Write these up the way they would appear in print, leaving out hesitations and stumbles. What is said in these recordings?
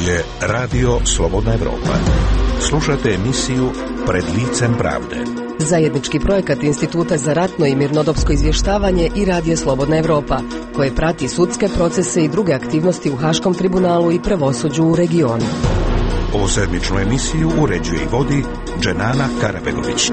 je Radio Slobodna Evropa. Slušate emisiju Pred licem pravde. Zajednički projekat Instituta za ratno i mirnodopsko izvještavanje i Radio Slobodna Evropa, koje prati sudske procese i druge aktivnosti u Haškom tribunalu i pravosuđu u regionu. Ovu sedmičnu emisiju uređuje i vodi Dženana Karabegović.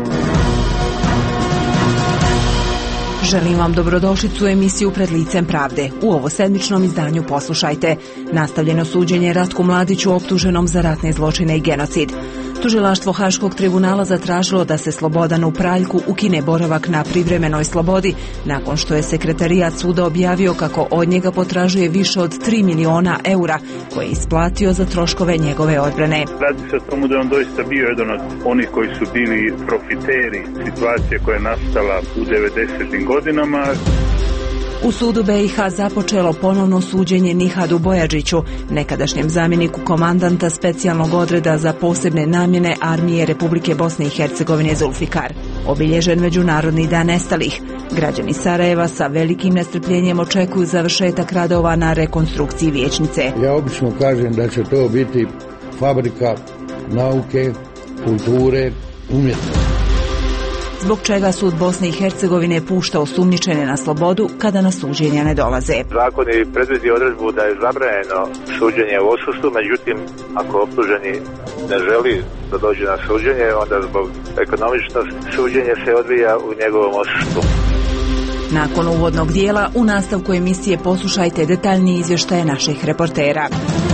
Želim vam dobrodošlicu u emisiju Pred licem pravde. U ovo sedmičnom izdanju poslušajte: nastavljeno suđenje Ratku Mladiću optuženom za ratne zločine i genocid. Tužilaštvo Haškog tribunala zatražilo da se Slobodanu Praljku ukine boravak na privremenoj slobodi nakon što je sekretarijat suda objavio kako od njega potražuje više od 3 miliona eura koje je isplatio za troškove njegove odbrane. Radi se o tomu da on doista bio jedan od onih koji su bili profiteri situacije koja je nastala u 90. godinama. U sudu BiH započelo ponovno suđenje Nihadu Bojađiću, nekadašnjem zamjeniku komandanta specijalnog odreda za posebne namjene Armije Republike Bosne i Hercegovine Zulfikar. Obilježen Međunarodni dan nestalih. Građani Sarajeva sa velikim nestrpljenjem očekuju završetak radova na rekonstrukciji vijećnice. Ja obično kažem da će to biti fabrika nauke, kulture, umjetnosti. Zbog čega sud Bosne i Hercegovine pušta osumnjičene na slobodu kada na suđenja ne dolaze. Zakon je predvidio odredbu da je zabranjeno suđenje u odsustvu, međutim, ako optuženi ne želi da dođe na suđenje, onda zbog ekonomičnosti suđenje se odvija u njegovom odsustvu. Nakon uvodnog dijela, u nastavku emisije poslušajte detaljnije izvještaje naših reportera.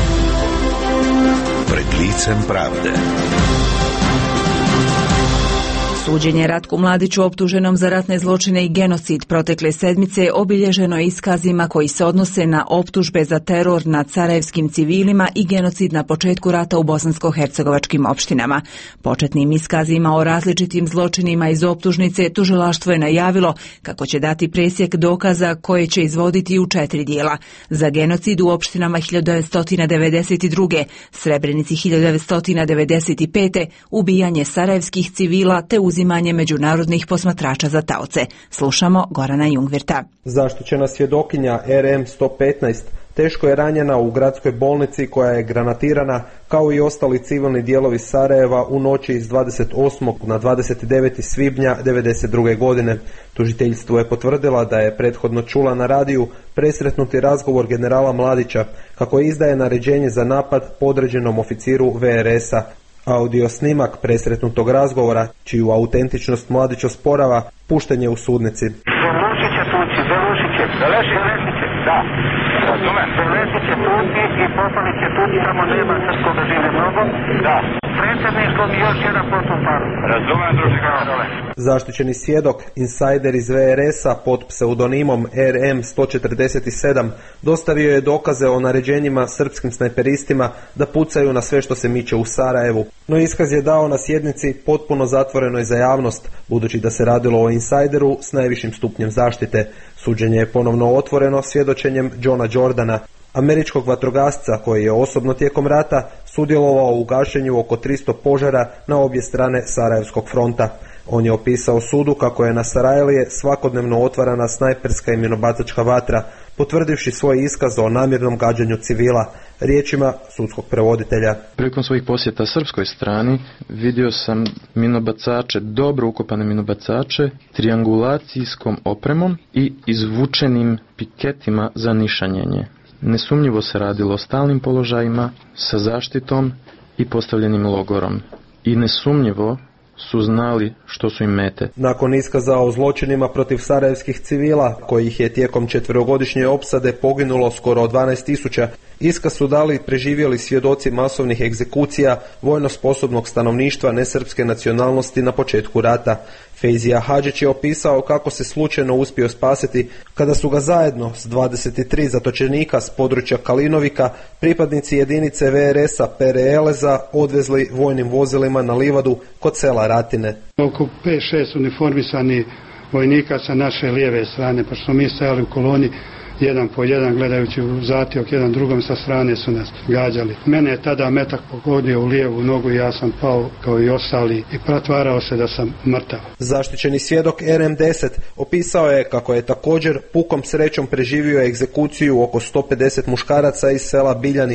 Pred licem pravde. Suđenje Ratku Mladiću optuženom za ratne zločine i genocid protekle sedmice obilježeno je iskazima koji se odnose na optužbe za teror nad sarajevskim civilima i genocid na početku rata u bosansko-hercegovačkim opštinama. Početnim iskazima o različitim zločinima iz optužnice tužilaštvo je najavilo kako će dati presjek dokaza koje će izvoditi u 4 dijela: za genocid u opštinama 1992., Srebrenici 1995., ubijanje sarajevskih civila te uzimanje međunarodnih posmatrača za taoce. Slušamo Gorana Jungvirta. Zaštićena svjedokinja RM-115 teško je ranjena u gradskoj bolnici koja je granatirana, kao i ostali civilni dijelovi Sarajeva u noći iz 28. na 29. svibnja 1992. godine. Tužiteljstvo je potvrdila da je prethodno čula na radiju presretnuti razgovor generala Mladića kako izdaje naređenje za napad podređenom oficiru VRS-a. Audio snimak presretnutog razgovora, čiju autentičnost Mladić osporava, pušten je u sudnici. Završit će tuci, da. Završit će tuci i poslali će tuci, tamo nema srpskog da žive mnogo. Da. Predsjedništvom i još jedan potupar. Razumem, druži generale. Zaštićeni svjedok, insajder iz VRS-a pod pseudonimom RM-147, dostavio je dokaze o naređenjima srpskim snajperistima da pucaju na sve što se miče u Sarajevu. No iskaz je dao na sjednici potpuno zatvorenoj za javnost, budući da se radilo o insajderu s najvišim stupnjem zaštite. Suđenje je ponovno otvoreno svjedočenjem Johna Jordana, američkog vatrogasca koji je osobno tijekom rata sudjelovao u gašenju oko 300 požara na obje strane Sarajevskog fronta. On je opisao sudu kako je na Sarajlije svakodnevno otvarana snajperska i minobacačka vatra, potvrdivši svoj iskaz o namjernom gađanju civila, riječima sudskog prevoditelja. Prilikom svojih posjeta srpskoj strani vidio sam minobacače, dobro ukopane minobacače, triangulacijskom opremom i izvučenim piketima za nišanjenje. Nesumnjivo se radilo o stalnim položajima sa zaštitom i postavljenim logorom. I nesumnjivo su znali što su im mete. Nakon iskaza o zločinima protiv sarajevskih civila, kojih je tijekom 4-godišnje opsade poginulo skoro 12.000, iskaz su dali preživjeli svjedoci masovnih egzekucija vojno sposobnog stanovništva nesrpske nacionalnosti na početku rata. Fejzija Hadžić je opisao kako se slučajno uspio spasiti kada su ga zajedno s 23 zatočenika s područja Kalinovika pripadnici jedinice VRS-a Pere Eleza odvezli vojnim vozilima na livadu kod sela Ratine. Oko 5-6 uniformisani vojnika sa naše lijeve strane, pa smo mi stajali u koloni jedan po jedan gledajući u zatiok, jedan drugom sa strane su nas gađali. Mene je tada metak pogodio u lijevu nogu i ja sam pao kao i ostali i pretvarao se da sam mrtav. Zaštićeni svjedok RM10 opisao je kako je također pukom srećom preživio egzekuciju oko 150 muškaraca iz sela Biljani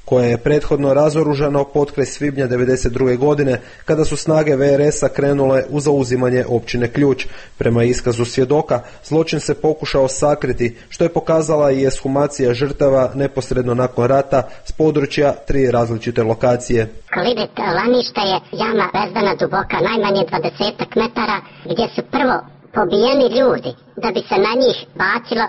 koje je prethodno razoružano potkraj svibnja 1992. godine kada su snage VRS-a krenule u zauzimanje općine Ključ. Prema iskazu svjedoka, zločin se pokušao sakriti, što je pokazala i ekshumacija žrtava neposredno nakon rata s područja 3 različite lokacije. Kolibet Laništa je jama bezdana duboka najmanje 20 metara gdje su prvo pobijeni ljudi da bi se na njih bacilo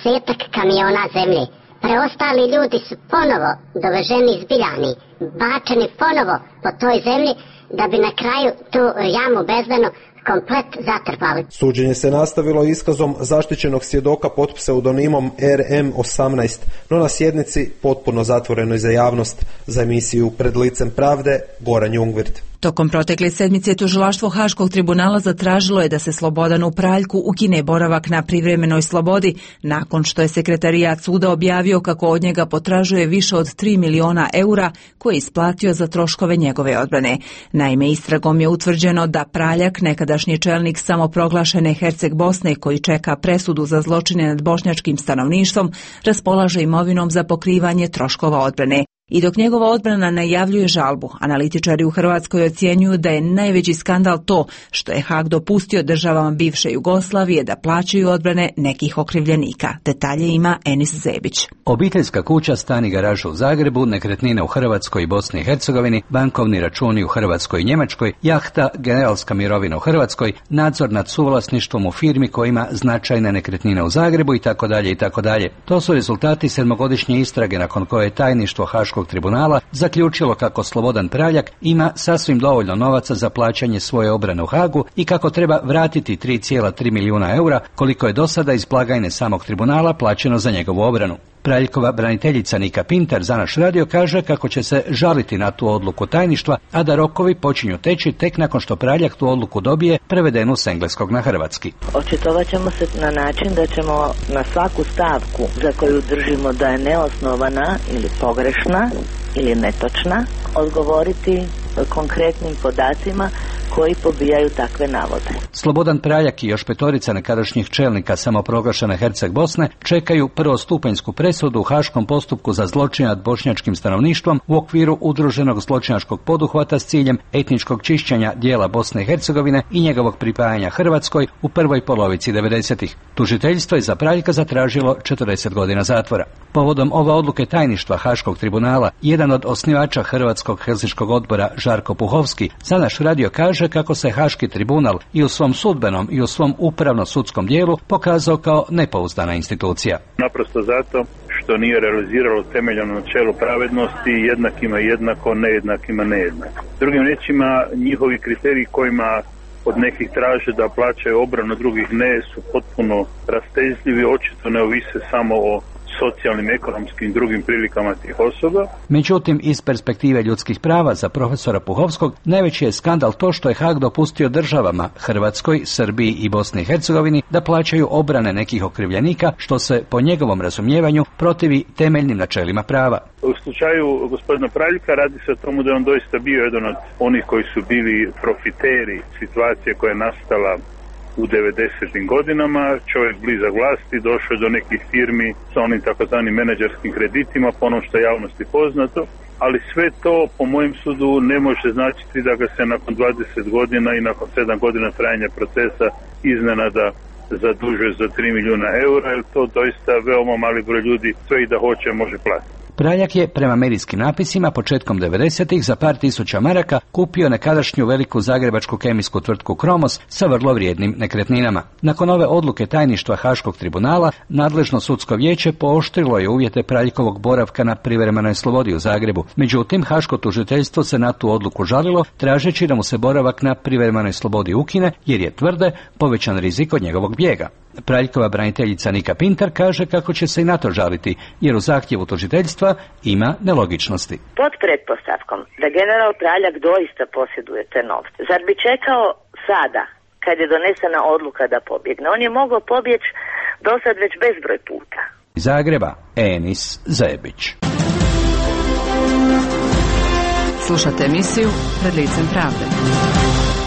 10 kamiona zemlje. Preostali ljudi su ponovo doveženi izbiljani, bačeni ponovo po toj zemlji da bi na kraju tu jamu bezdanu komplet zatrpali. Suđenje se nastavilo iskazom zaštićenog svjedoka pod pseudonimom RM18, no na sjednici potpuno zatvorenoj za javnost. Za emisiju Pred licem pravde, Goran Jungwirth. Tokom protekle sedmice tužilaštvo Haškog tribunala zatražilo je da se Slobodanu Praljku ukine boravak na privremenoj slobodi, nakon što je sekretarijat suda objavio kako od njega potražuje više od 3 miliona eura koje je isplatio za troškove njegove odbrane. Naime, istragom je utvrđeno da Praljak, nekadašnji čelnik samoproglašene Herceg Bosne koji čeka presudu za zločine nad bošnjačkim stanovništvom, raspolaže imovinom za pokrivanje troškova odbrane. I dok njegova odbrana najavljuje žalbu, analitičari u Hrvatskoj ocjenjuju da je najveći skandal to što je Haag dopustio državama bivše Jugoslavije da plaćaju odbrane nekih okrivljenika. Detalje ima Enis Zebić. Obiteljska kuća, stan i garaža u Zagrebu, nekretnine u Hrvatskoj i Bosni i Hercegovini, bankovni računi u Hrvatskoj i Njemačkoj, jahta, generalska mirovina u Hrvatskoj, nadzor nad suvlasništvom u firmi koja ima značajne nekretnine u Zagrebu itd. itd. To su rezultati 7-godišnje istrage nakon koje je tajništvo Haškog tribunala zaključilo kako Slobodan Praljak ima sasvim dovoljno novaca za plaćanje svoje obrane u Hagu i kako treba vratiti 3,3 milijuna eura koliko je do sada iz blagajne samog tribunala plaćeno za njegovu obranu. Praljkova braniteljica Nika Pinter za naš radio kaže kako će se žaliti na tu odluku tajništva, a da rokovi počinju teći tek nakon što Praljak tu odluku dobije prevedenu s engleskog na hrvatski. Očitovat ćemo se na način da ćemo na svaku stavku za koju držimo da je neosnovana ili pogrešna ili netočna odgovoriti konkretnim podacima koji pobijaju takve navode. Slobodan Praljak i još 5 nekadašnjih čelnika samoproglašene Herceg Bosne čekaju prvostupanjsku presudu u haškom postupku za zločin nad bošnjačkim stanovništvom u okviru udruženog zločinačkog poduhvata s ciljem etničkog čišćenja dijela Bosne i Hercegovine i njegovog pripajanja Hrvatskoj u prvoj polovici 90-ih. Tužiteljstvo je za Praljka zatražilo 40 godina zatvora. Povodom ove odluke tajništva Haškog tribunala, jedan od osnivača Hrvatskog helsinškog odbora, Žarko Puhovski, za naš radio kaže kako se Haški tribunal i u svom sudbenom i u svom upravno-sudskom dijelu pokazao kao nepouzdana institucija. Naprosto zato što nije realiziralo temeljno načelo pravednosti, jednakima jednako, nejednakima nejednako. Drugim riječima, njihovi kriteriji kojima od nekih traže da plaćaju obranu, drugih ne, su potpuno rastezljivi, očito ne ovise samo o socijalnim, ekonomskim i drugim prilikama tih osoba. Međutim, iz perspektive ljudskih prava za profesora Puhovskog, najveći je skandal to što je Haag dopustio državama Hrvatskoj, Srbiji i Bosni i Hercegovini da plaćaju obrane nekih okrivljenika, što se po njegovom razumijevanju protivi temeljnim načelima prava. U slučaju gospodina Praljka radi se o tomu da je on doista bio jedan od onih koji su bili profiteri situacije koja je nastala u 90. godinama, čovjek blizak vlasti, došao je do nekih firmi sa onim takozvanim menadžerskim kreditima, po onom što je javnosti poznato, ali sve to, po mojem sudu, ne može značiti da ga se nakon 20 godina i nakon 7 godina trajanja procesa iznenada zadužuje za 3 milijuna eura, jer to doista veoma mali broj ljudi sve i da hoće može platiti. Praljak je, prema medijskim napisima, početkom 90-ih za par tisuća maraka kupio nekadašnju veliku zagrebačku kemijsku tvrtku Kromos sa vrlo vrijednim nekretninama. Nakon ove odluke tajništva Haškog tribunala, nadležno sudsko vijeće pooštrilo je uvjete Praljkovog boravka na privremenoj slobodi u Zagrebu. Međutim, Haško tužiteljstvo se na tu odluku žalilo, tražeći da mu se boravak na privremenoj slobodi ukine, jer je, tvrde, povećan rizik od njegovog bijega. Praljkova braniteljica Nika Pinter kaže kako će se i na to žaliti, jer u zahtjevu tužiteljstva ima nelogičnosti. Pod pretpostavkom da general Praljak doista posjeduje te novce, zar bi čekao sada, kad je donesena odluka da pobjegne? On je mogao pobjeći do sad već bezbroj puta. Iz Zagreba, Enis Zebić. Slušate emisiju Pred licem pravde.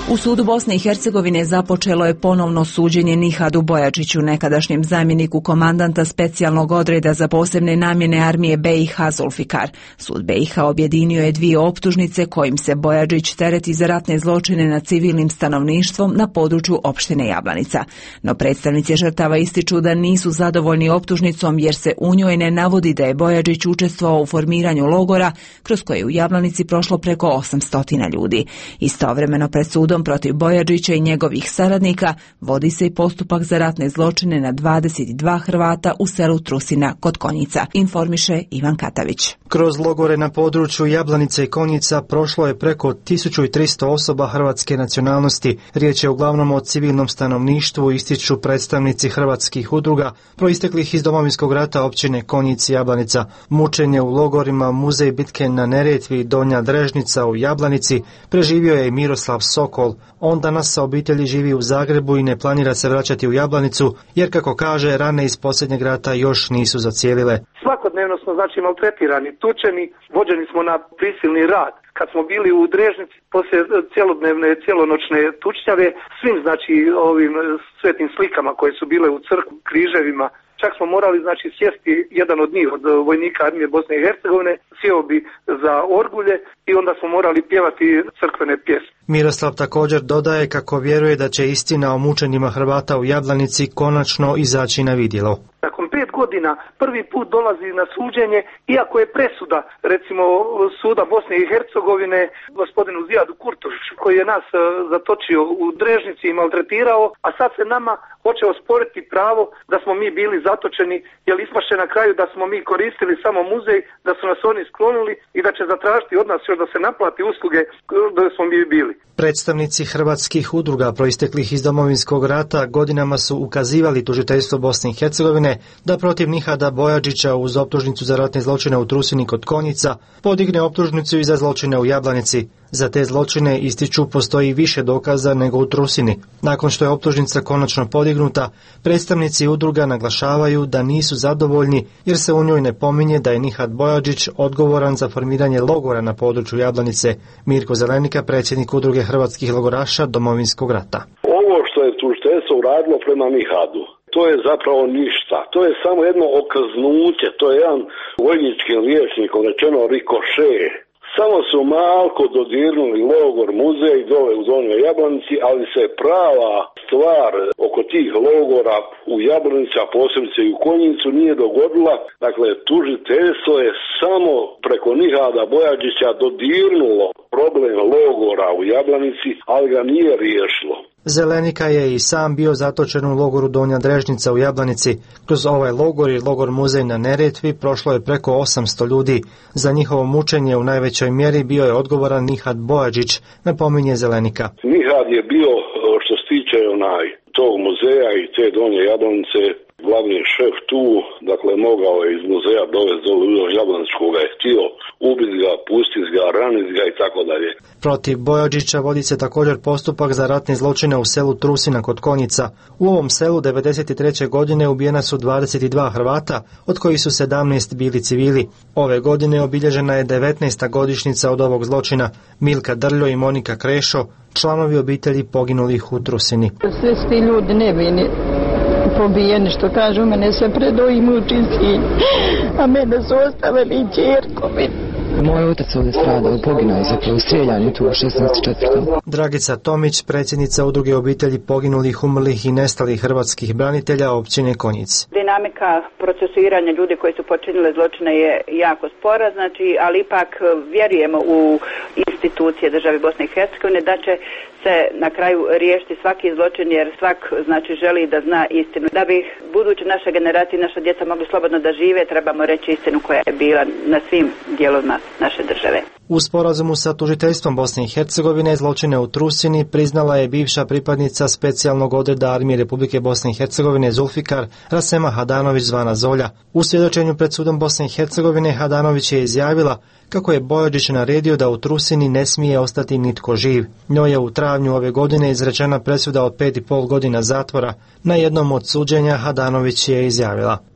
U sudu Bosne i Hercegovine započelo je ponovno suđenje Nihadu Bojačiću, nekadašnjem zamjeniku komandanta specijalnog odreda za posebne namjene armije BiH Zulfikar. Sud BiH objedinio je 2 optužnice kojim se Bojačić tereti za ratne zločine nad civilnim stanovništvom na području opštine Jablanica. No predstavnici žrtava ističu da nisu zadovoljni optužnicom jer se u njoj ne navodi da je Bojačić učestvovao u formiranju logora kroz koje je u Jablanici prošlo preko 800 ljudi. Istovremeno pred sudom protiv Bojačića i njegovih saradnika vodi se i postupak za ratne zločine na 22 Hrvata u selu Trusina kod Konjica, informiše Ivan Katavić. Kroz logore na području Jablanice i Konjica prošlo je preko 1300 osoba hrvatske nacionalnosti. Riječ je uglavnom o civilnom stanovništvu, ističu predstavnici hrvatskih udruga proisteklih iz Domovinskog rata općine Konjic i Jablanica. Mučenje u logorima Muzej bitke na Neretvi, Donja Drežnica u Jablanici preživio je i Miroslav Sokol. On danas sa obitelji živi u Zagrebu i ne planira se vraćati u Jablanicu, jer kako kaže, rane iz posljednjeg rata još nisu zacijelile. Svakodnevno smo maltretirani, tučeni, vođeni smo na prisilni rad. Kad smo bili u Drežnici, poslije cjelodnevne, cjelonoćne tučnjave, svim ovim svetim slikama koje su bile u crkvu, križevima, čak smo morali sjesti, jedan od njih, od vojnika armije Bosne i Hercegovine, sjeo bi za orgulje i onda smo morali pjevati crkvene pjesme. Miroslav također dodaje kako vjeruje da će istina o mučenjima Hrvata u Jablanici konačno izaći na vidjelo. Nakon 5 godina prvi put dolazi na suđenje, iako je presuda, recimo suda Bosne i Hercegovine, gospodinu Zijadu Kurtoviću, koji je nas zatočio u Drežnici i maltretirao, a sad se nama hoće osporiti pravo da smo mi bili zatočeni, jer ispašće na kraju da smo mi koristili samo muzej, da su nas oni sklonili i da će zatražiti od nas još da se naplati usluge da smo mi bili. Predstavnici hrvatskih udruga proisteklih iz Domovinskog rata godinama su ukazivali tužiteljstvo Bosne i Hercegovine da protiv Nihada Bojačića uz optužnicu za ratne zločine u Trusini kod Konjica podigne optužnicu i za zločine u Jablanici. Za te zločine, ističu, postoji više dokaza nego u Trusini. Nakon što je optužnica konačno podignuta, predstavnici udruga naglašavaju da nisu zadovoljni jer se u njoj ne pominje da je Nihad Bojačić odgovoran za formiranje logora na području Jablanice. Mirko Zelenika, predsjednik udruge hrvatskih logoraša Domovinskog rata. Ovo što je tužiteljstvo uradilo prema Nihadu, to je zapravo ništa. To je samo jedno okaznuće, to je jedan vojničkim liječnikom rečeno rikoše. Samo su malko dodirnuli logor muzej dole u Donjoj Jablanici, ali se prava stvar oko tih logora u Jablanici, a posebice i u Konjicu, nije dogodila. Dakle, tužiteljstvo je samo preko Nihada Bojačića dodirnulo problem logora u Jablanici, ali ga nije riješilo. Zelenika je i sam bio zatočen u logoru Donja Drežnica u Jablanici. Kroz ovaj logor i logor Muzej na Neretvi prošlo je preko 800 ljudi. Za njihovo mučenje u najvećoj mjeri bio je odgovoran Nihad Bojačić, napominje Zelenika. Nihad je bio, što se tiče tog muzeja i te Donje Jablanice, glavni šef tu, dakle mogao je iz muzeja dovesti do Jablanskog, ga je htio ubiti ga, pustiti ga, raniti ga i tako dalje. Protiv Bojačića vodi se također postupak za ratne zločine u selu Trusina kod Konjica. U ovom selu 1993. godine ubijena su 22 Hrvata, od kojih su 17 bili civili. Ove godine obilježena je 19. godišnjica od ovog zločina. Milka Drljo i Monika Krešo, članovi obitelji poginulih u Trusini. Sve su ti ljudi nevini pobijeni, što kažu, mene se predoji muči sin, a mene su ostavili i čerkovi. Moj otac ovdje stradao, poginuo zapravo u streljanju tu u 16.4. Dragica Tomić, predsjednica udruge obitelji poginulih, umrlih i nestalih hrvatskih branitelja općine Konjic. Dinamika procesuiranja ljudi koji su počinili zločine je jako spora, ali ipak vjerujemo u institucije države Bosne i Hercegovine da će se na kraju riješiti svaki zločin, jer svak želi da zna istinu. Da bi buduće naše generacije, naša djeca mogli slobodno da žive, trebamo reći istinu koja je bila na svim dijelovima naše države. U sporazumu sa tužiteljstvom Bosne i Hercegovine zločine u Trusini priznala je bivša pripadnica specijalnog odreda armije Republike Bosne i Hercegovine Zulfikar Rasema Hadanović zvana Zolja. U svjedočenju pred sudom Bosne i Hercegovine Hadanović je izjavila kako je Bojačić naredio da u Trusini ne smije ostati nitko živ. Njoj je u travnju ove godine izrečena presuda od 5,5 godina zatvora. Na jednom od suđenja Hadanović je izjavila: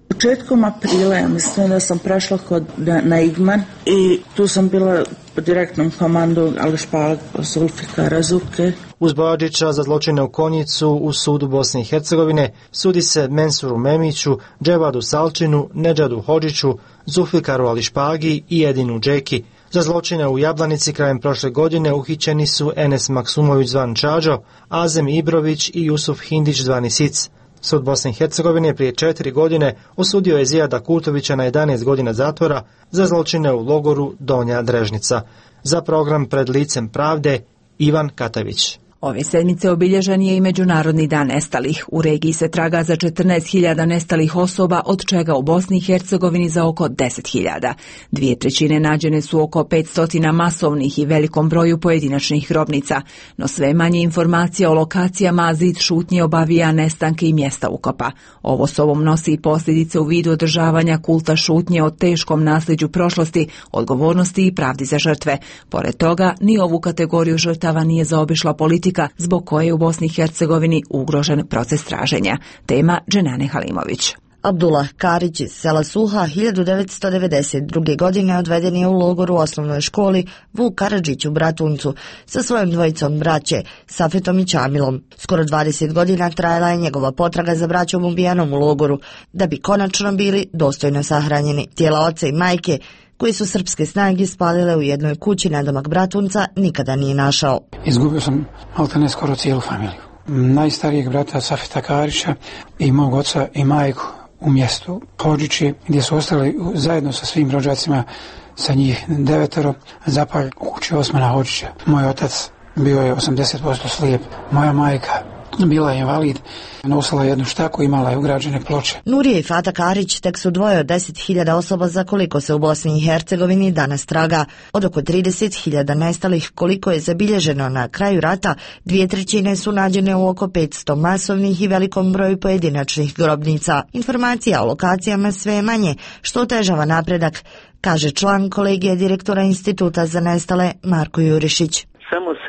Početkom aprila, ja mislim da sam prešla na Igman i tu sam bila pod direktnom komandom Alešpag, Zulfikara Zuke. Uz Bojađića za zločine u Konjicu u sudu Bosne i Hercegovine sudi se Mensuru Memiću, Dževadu Salčinu, Nedžadu Hodžiću, Zulfikaru Ališpagi i Edinu Džeki. Za zločine u Jablanici krajem prošle godine uhićeni su Enes Maksumović zvan Čađo, Azem Ibrović i Jusuf Hindić zvani Sic. Sud Bosne i Hercegovine prije 4 godine osudio je Zijada Kurtovića na 11 godina zatvora za zločine u logoru Donja Drežnica. Za program Pred licem pravde, Ivan Katavić. Ove sedmice obilježen je i Međunarodni dan nestalih. U regiji se traga za 14.000 nestalih osoba, od čega u Bosni i Hercegovini za oko 10.000. 2/3 nađene su oko 500 masovnih i velikom broju pojedinačnih grobnica, no sve manje informacija o lokacijama, a zid šutnje obavija nestanke i mjesta ukopa. Ovo sobom nosi i posljedice u vidu održavanja kulta šutnje o teškom nasljeđu prošlosti, odgovornosti i pravdi za žrtve. Pored toga, ni ovu kategoriju žrtava nije zaobišla politika, zbog koje je u Bosni i Hercegovini ugrožen proces traženja. Tema Dženane Halimović. Abdullah Karić iz sela Suha 1992. godine odveden je u logor u osnovnoj školi Vuk Karadžić u Bratuncu sa svojom dvojicom braće, Safetom i Čamilom. Skoro 20 godina trajala je njegova potraga za braćom ubijenom u logoru, da bi konačno bili dostojno sahranjeni. Tijela oca i majke, koji su srpske snage spalile u jednoj kući nadomak Bratunca, nikada nije našao. Izgubio sam maltene skoro cijelu familiju. Najstarijeg brata Safeta Karića i mog oca i majku u mjestu Hodžići, gdje su ostali zajedno sa svim rođacima, sa njih 9, zapali u kući Osmana Hodžića. Moj otac bio je 80% slijep, moja majka bila je invalid, nosila jednu štaku, imala je ugrađene ploče. Nurije i Fata Karić tek su dvoje od 10.000 osoba za koliko se u Bosni i Hercegovini danas traga. Od oko 30.000 nestalih koliko je zabilježeno na kraju rata, 2/3 su nađene u oko 500 masovnih i velikom broju pojedinačnih grobnica. Informacija o lokacijama sve je manje, što otežava napredak, kaže član kolegija direktora Instituta za nestale Marko Jurišić. Samo se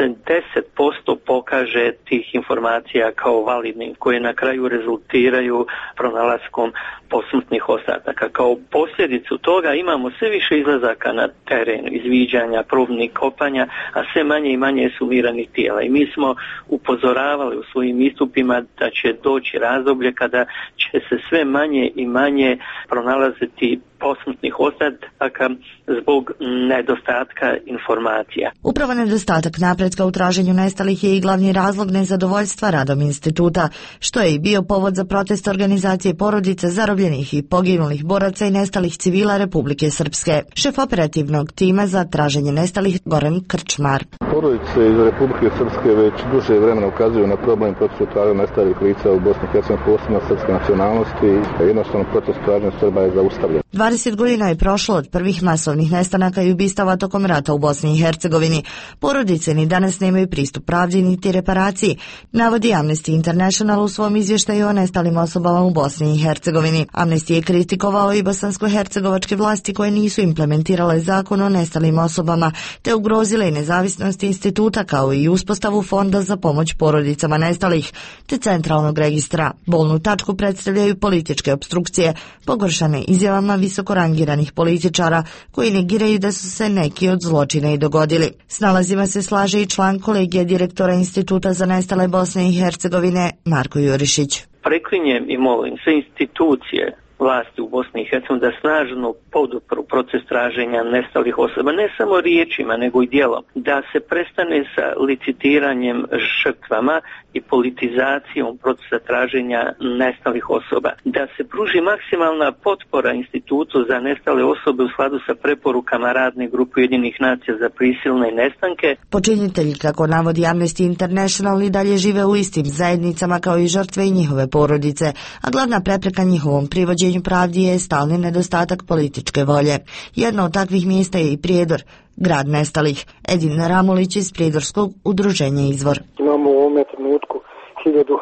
10% pokaže tih informacija kao validnim, koje na kraju rezultiraju pronalaskom posmrtnih ostataka. Kao posljedicu toga imamo sve više izlazaka na teren, izviđanja, probnih kopanja, a sve manje i manje sumiranih tijela. I mi smo upozoravali u svojim istupima da će doći razdoblje kada će se sve manje i manje pronalaziti posmrtnih ostataka zbog nedostatka informacija. Upravo nedostatak napretka u traženju nestalih je i glavni razlog nezadovoljstva radom instituta, što je i bio povod za protest organizacije porodice zarobljenih i poginulih boraca i nestalih civila Republike Srpske. Šef operativnog tima za traženje nestalih Goran Krčmar. Porodice iz Republike Srpske već duže vremena ukazuju na problem procesu traženja nestalih lica u Bosni i Hercegovini, posebno srpske nacionalnosti. Jednostavno proces traženja Srba je zaustavljen. 20 godina je prošlo od prvih masovnih nestanaka i ubistava tokom rata u Bosni i Hercegovini. Porodice ni danas nemaju pristup pravdi niti reparaciji, navodi Amnesty International u svom izvještaju o nestalim osobama u Bosni i Hercegovini. Amnesty je kritikovao i bosansko-hercegovačke vlasti koje nisu implementirale zakon o nestalim osobama, te ugrozile i nezavisnost instituta kao i uspostavu fonda za pomoć porodicama nestalih, te centralnog registra. Bolnu tačku predstavljaju političke opstrukcije, pogoršane izjavama visoko rangiranih političara koji negiraju da su se neki od zločina i dogodili. S nalazima se slaže i član kolegija direktora Instituta za nestale Bosne i Hercegovine Marko Jurišić. Preklinjem i molim sve institucije vlasti u Bosni i Hercegovini da snažno podupru proces traženja nestalih osoba, ne samo riječima nego i djelom, da se prestane sa licitiranjem žrtvama i politizacijom procesa traženja nestalih osoba, da se pruži maksimalna potpora Institutu za nestale osobe u skladu sa preporukama radne grupe Ujedinjenih nacija za prisilne nestanke. Počinitelji, kako navodi Amnesty International, i dalje žive u istim zajednicama kao i žrtve i njihove porodice, a glavna prepreka njihovom privođenju pravdi je stalni nedostatak političke volje. Jedno od takvih mjesta je i Prijedor, grad nestalih. Edin Ramulić iz Prijedorskog udruženja Izvor. Imamo u ovome trenutku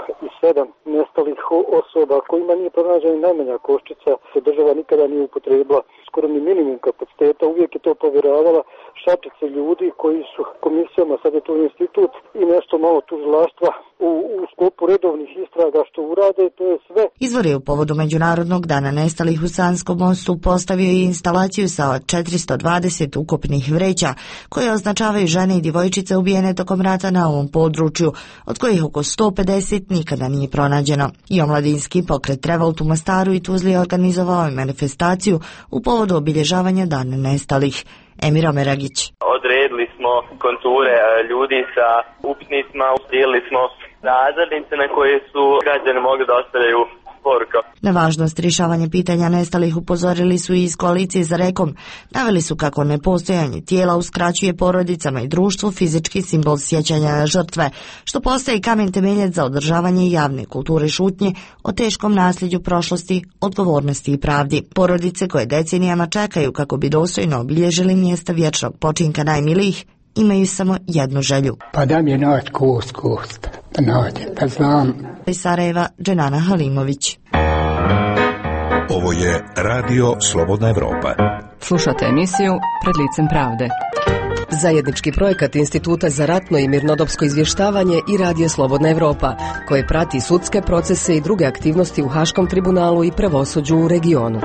7 nestalih osoba kojima nije pronađena najmanja koščica, se država nikada nije upotrebila skoro ni minimum kapaciteta, uvijek je to povjeravala šačice ljudi koji su komisijama, sad je to institut i nešto malo tužilaštva u sklopu redovnih istraga što urade, to je sve. Izvor je u povodu Međunarodnog dana nestalih u Sanskom mostu postavio i instalaciju sa 420 ukopnih vreća koje označavaju žene i djevojčice ubijene tokom rata na ovom području, od kojih oko 150 nikada nije pronađeno. I omladinski pokret Revolt u Mostaru i Tuzli je organizovao manifestaciju u povodu obilježavanja dana nestalih. Emir Omeragić. Odredili smo konture ljudi sa upitnicima, dijelili smo razrednice na koje su građani mogli da ostavljaju poruka. Na važnost rješavanja pitanja nestalih upozorili su i iz koalicije za Rekom. Naveli su kako nepostojanje tijela uskraćuje porodicama i društvu fizički simbol sjećanja na žrtve, što postaje kamen temeljac za održavanje javne kulture šutnje o teškom nasljeđu prošlosti, odgovornosti i pravdi. Porodice koje decenijama čekaju kako bi dostojno obilježili mjesta vječnog počinka najmilijih, imaju samo jednu želju. Pa da mi je naći kust, da nađe, da znam. Iz Sarajeva, Dženana Halimović. Ovo je Radio Slobodna Evropa. Slušate emisiju Pred licem pravde. Zajednički projekat Instituta za ratno i mirnodopsko izvještavanje i Radio Slobodna Evropa, koje prati sudske procese i druge aktivnosti u Haškom tribunalu i pravosuđu u regionu.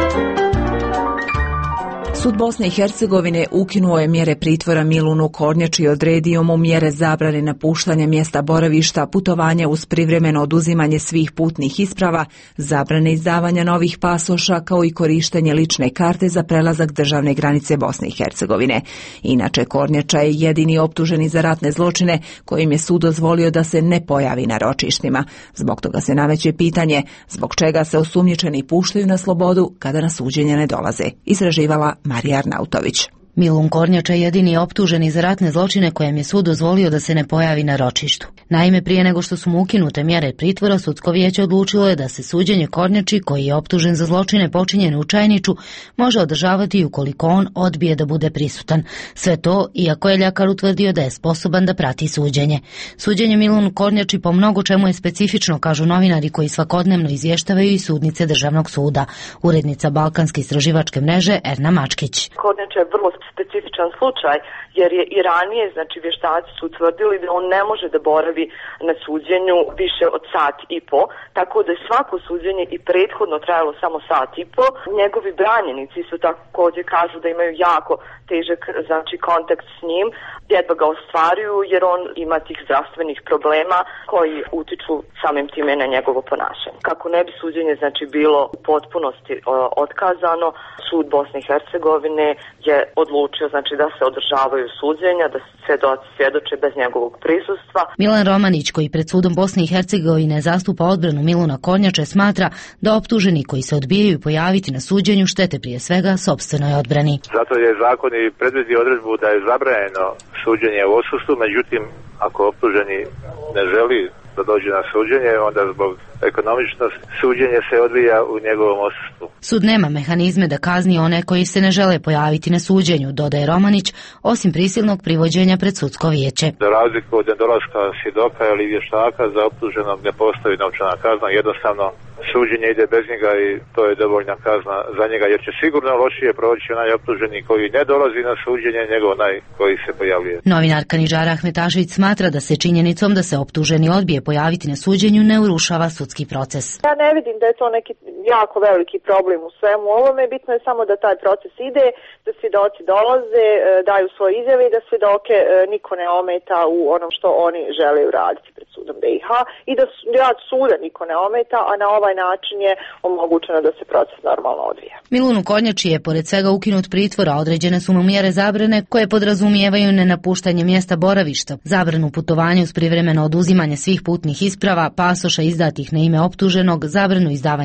Sud Bosne i Hercegovine ukinuo je mjere pritvora Milunu Kornjači i odredio mu mjere zabrane napuštanja mjesta boravišta, putovanja uz privremeno oduzimanje svih putnih isprava, zabrane izdavanja novih pasoša kao i korištenje lične karte za prelazak državne granice Bosne i Hercegovine. Inače, Kornjača je jedini optuženi za ratne zločine kojim je sud dozvolio da se ne pojavi na ročištima. Zbog toga se nameće pitanje zbog čega se osumnjičeni puštaju na slobodu kada na suđenje ne dolaze. Istraživala Marija Arnautović. Milun Kornjača je jedini optuženi za ratne zločine kojem je sud dozvolio da se ne pojavi na ročištu. Naime, prije nego što su mu ukinute mjere pritvora, sudsko vijeće odlučilo je da se suđenje Kornjači, koji je optužen za zločine počinjene u Čajniču, može održavati ukoliko on odbije da bude prisutan. Sve to, iako je ljekar utvrdio da je sposoban da prati suđenje. Suđenje Milunu Kornjači po mnogo čemu je specifično, kažu novinari koji svakodnevno izvještavaju i sudnice Državnog suda. Urednica Balkanske istraživačke mreže Erna Mačkić. Kornjača je vrlo specifičan slučaj, jer je i ranije, znači vještaci su utvrdili da on ne može da boravi na suđenju više od sat i po, tako da je svako suđenje i prethodno trajalo samo sat i po. Njegovi branjenici su također kažu da imaju jako težak, znači, kontakt s njim, jedva ga ostvaruju jer on ima tih zdravstvenih problema koji utiču samim time na njegovo ponašanje. Kako ne bi suđenje, znači, bilo u potpunosti otkazano, sud Bosne i Hercegovine je odlučio, znači, da se održavaju suđenja, da svjedoci svjedoče bez njegovog prisustva. Milan Romanić, koji pred sudom Bosne i Hercegovine zastupa odbranu Miluna Kornjače, smatra da optuženi koji se odbijaju pojaviti na suđenju štete prije svega sopstvenoj odbrani. Zato je zakon i predvidi odredbu da je zabranjeno suđenje u odsustvu, međutim, ako optuženi ne želi da dođe na suđenje, onda zbog ekonomičnosti suđenje se odvija u njegovom odsustvu. Sud nema mehanizme da kazni one koji se ne žele pojaviti na suđenju, dodaje Romanić, osim prisilnog privođenja pred sudsko vijeće. Za razliku od nedolaska svjedoka ili vještaka, za optuženog ne postoji novčana kazna, jednostavno suđenje ide bez njega i to je dovoljna kazna za njega, jer će sigurno lošije proći onaj optuženi koji ne dolazi na suđenje nego onaj koji se pojavljuje. Novinarka Nižara Ahmetašević smatra da se činjenicom da se optuženi odbije pojaviti na suđenju ne urušava sudski proces. Ja ne vidim da je to neki jako veliki problem u svemu ovome, bitno je samo da taj proces ide, da svjedoci dolaze, daju svoje izjave i da svjedoke niko ne ometa u onom što oni žele uraditi pred sudom BiH i da rad suda niko ne ometa, a na ovaj način je omogućeno da se proces normalno odvija. Milunu Kornjači je pored svega ukinut pritvora, određene su mu mjere zabrane koje podrazumijevaju nenapuštanje mjesta boravišta, zabranu putovanja uz privremeno oduzimanje svih putnih isprava, pasoša izdatih na ime optuženog, zabranu izdavanja novih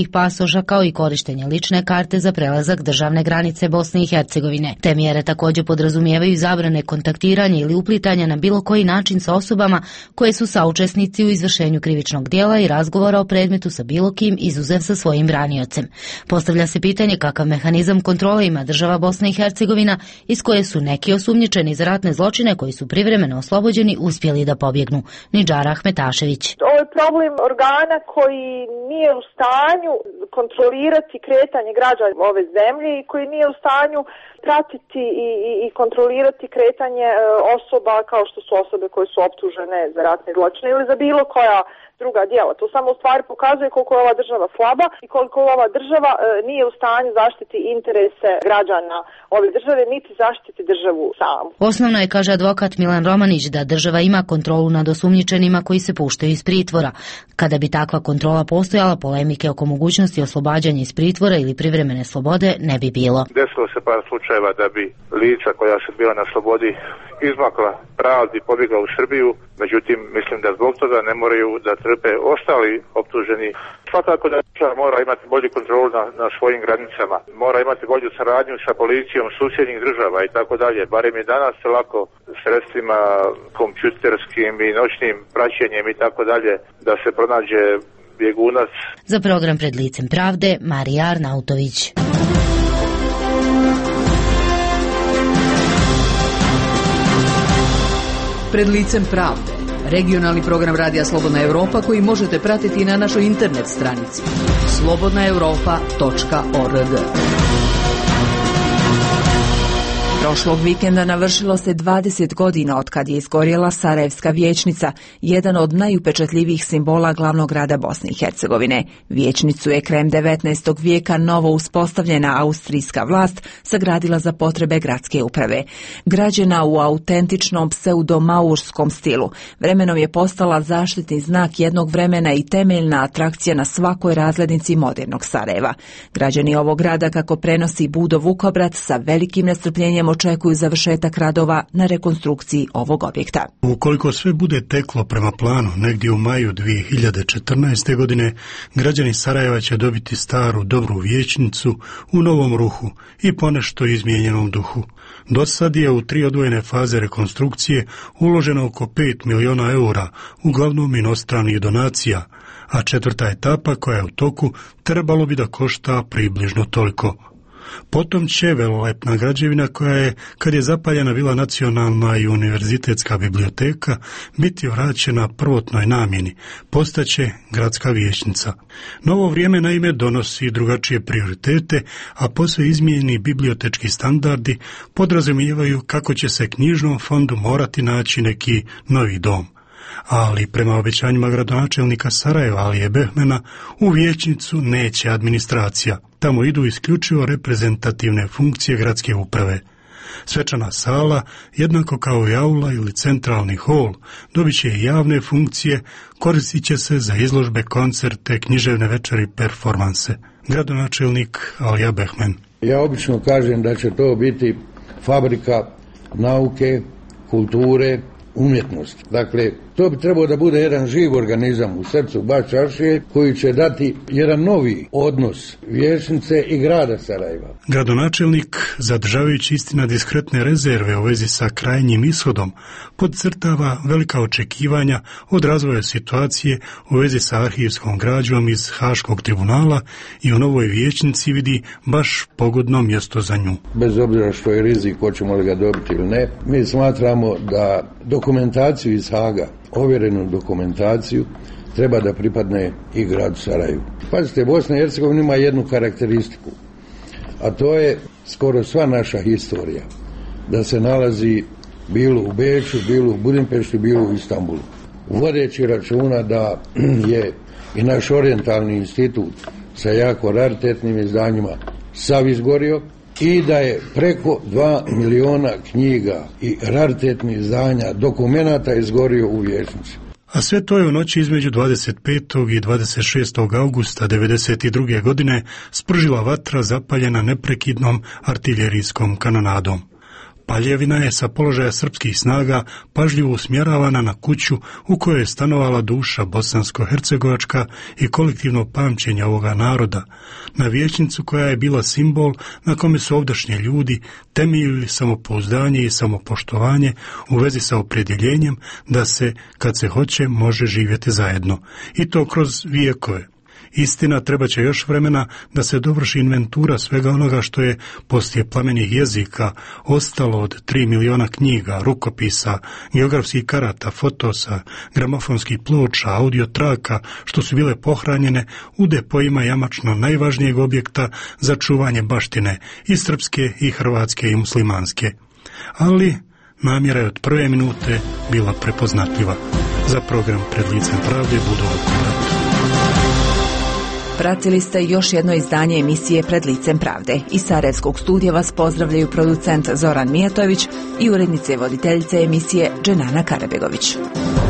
pasoša kao i korištenje lične karte za prelazak državne granice Bosne i Hercegovine. Te mjere također podrazumijevaju zabrane kontaktiranja ili uplitanja na bilo koji način sa osobama koje su saučesnici u izvršenju krivičnog djela i razgovora o predmetu sa bilo kim izuzev sa svojim braniocem. Postavlja se pitanje kakav mehanizam kontrole ima država Bosna i Hercegovina iz koje su neki osumnjičeni za ratne zločine koji su privremeno oslobođeni uspjeli da pobjegnu. Nidžara Ahmetašević. Ovo je problem organa koji nije u stanju kontrolirati kretanje građana ove zemlje i koji nije u stanju pratiti i kontrolirati kretanje osoba kao što su osobe koje su optužene za ratne zločine ili za bilo koja druga djela. To samo u stvari pokazuje koliko je ova država slaba i koliko ova država nije u stanju zaštiti interese građana ove države, niti zaštiti državu samu. Osnovno je, kaže advokat Milan Romanić, da država ima kontrolu nad osumnjičenima koji se puštaju iz pritvora. Kada bi takva kontrola postojala, polemike oko mogućnosti oslobađanja iz pritvora ili privremene slobode ne bi bilo. Desilo se par slučajeva da bi lica koja su bila na slobodi izmakla pravdi i pobjegla u Srbiju, međutim mislim da zbog toga ne moraju da trpe ostali optuženi. Svakako da država mora imati bolju kontrolu na svojim granicama, mora imati bolju saradnju sa policijom susjednih država i tako dalje. Barem je danas lako sredstvima kompjuterskim i noćnim praćenjem i tako dalje da se pronađe bjegunac. Za program Pred licem pravde, Marija Arnautović. Pred licem pravde, regionalni program Radija Slobodna Europa koji možete pratiti na našoj internet stranici slobodnaeuropa.org. Prošlog vikenda navršilo se 20 godina od kad je izgorjela Sarajevska vijećnica, jedan od najupečatljivijih simbola glavnog grada Bosne i Hercegovine. Vijećnicu je krajem 19. vijeka novo uspostavljena austrijska vlast sagradila za potrebe gradske uprave. Građena u autentičnom pseudomaurskom stilu, vremenom je postala zaštitni znak jednog vremena i temeljna atrakcija na svakoj razglednici modernog Sarajeva. Građani ovog grada, kako prenosi Budo Vukobrat, sa velikim nestrpljenjem očekuju završetak radova na rekonstrukciji ovog objekta. Ukoliko sve bude teklo prema planu, negdje u maju 2014. godine, građani Sarajeva će dobiti staru dobru vijećnicu u novom ruhu i ponešto izmijenjenom duhu. Do sad je u 3 odvojene faze rekonstrukcije uloženo oko 5 miliona eura, uglavnom inostranih donacija, a 4. etapa koja je u toku trebalo bi da košta približno toliko. Potom će velelepna građevina koja je, kad je zapaljena bila nacionalna i univerzitetska biblioteka, biti vraćena prvotnoj namjeni, postaće gradska vijećnica. Novo vrijeme naime donosi drugačije prioritete, a posve izmijenjeni bibliotečki standardi podrazumijevaju kako će se knjižnom fondu morati naći neki novi dom. Ali prema obećanjima gradonačelnika Sarajeva Alije Behmena u vijećnicu neće administracija. Tamo idu isključivo reprezentativne funkcije gradske uprave. Svečana sala, jednako kao i aula ili centralni hol, dobit će i javne funkcije, koristit će se za izložbe, koncerte, književne večeri, performanse. Gradonačelnik Alija Behmen. Ja obično kažem da će to biti fabrika nauke, kulture, umjetnosti. Dakle, to bi trebao da bude jedan živ organizam u srcu Bačaršije koji će dati jedan novi odnos vijećnice i grada Sarajeva. Gradonačelnik, zadržavajući istina diskretne rezerve u vezi sa krajnjim ishodom, podcrtava velika očekivanja od razvoja situacije u vezi sa arhivskom građom iz Haškog tribunala i u novoj vijećnici vidi baš pogodno mjesto za nju. Bez obzira što je rizik, hoćemo li ga dobiti ili ne, mi smatramo da dokumentaciju iz Haga, ovjerenu dokumentaciju, treba da pripadne i gradu Sarajevu. Pazite, Bosna i Hercegovina ima jednu karakteristiku, a to je skoro sva naša historija, da se nalazi bilo u Beču, bilo u Budimpešti, bilo u Istanbulu. Vodeći računa da je i naš orijentalni institut sa jako raritetnim izdanjima sav izgorio i da je preko 2 miliona knjiga i raritetnih izdanja dokumenata izgorio u vijećnici. A sve to je u noći između 25. i 26. augusta 1992. godine spržila vatra zapaljena neprekidnom artiljerijskom kanonadom. Paljevina je sa položaja srpskih snaga pažljivo usmjeravana na kuću u kojoj je stanovala duša bosansko-hercegovačka i kolektivno pamćenje ovoga naroda, na vijećnicu koja je bila simbol na kome su ovdašnji ljudi temeljili samopouzdanje i samopoštovanje u vezi sa opredjeljenjem da se, kad se hoće, može živjeti zajedno, i to kroz vijekove. Istina, treba će još vremena da se dovrši inventura svega onoga što je poslije plamenih jezika ostalo od 3 miliona knjiga, rukopisa, geografskih karata, fotosa, gramofonskih ploča, audio traka, što su bile pohranjene u depoima jamačno najvažnijeg objekta za čuvanje baštine i srpske i hrvatske i muslimanske. Ali namjera je od prve minute bila prepoznatljiva. Za program Pred licem pravde Budova Kurat. Pratili ste još jedno izdanje emisije Pred licem pravde. Iz Sarajevskog studija vas pozdravljaju producent Zoran Mijatović i urednice i voditeljice emisije Dženana Karabegović.